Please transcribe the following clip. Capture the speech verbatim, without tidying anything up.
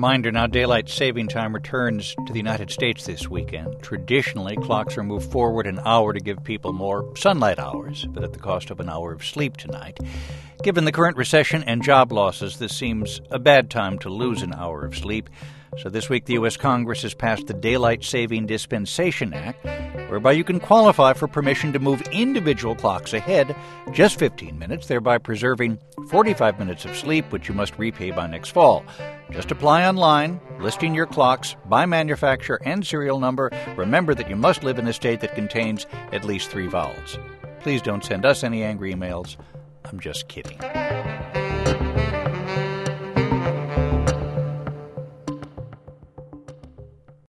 Reminder now, daylight saving time returns to the United States this weekend. Traditionally, clocks are moved forward an hour to give people more sunlight hours, but at the cost of an hour of sleep tonight. Given the current recession and job losses, this seems a bad time to lose an hour of sleep. So this week, the U S Congress has passed the Daylight Saving Dispensation Act, whereby you can qualify for permission to move individual clocks ahead just fifteen minutes, thereby preserving forty-five minutes of sleep, which you must repay by next fall. Just apply online, listing your clocks by manufacturer and serial number. Remember that you must live in a state that contains at least three vowels. Please don't send us any angry emails. I'm just kidding.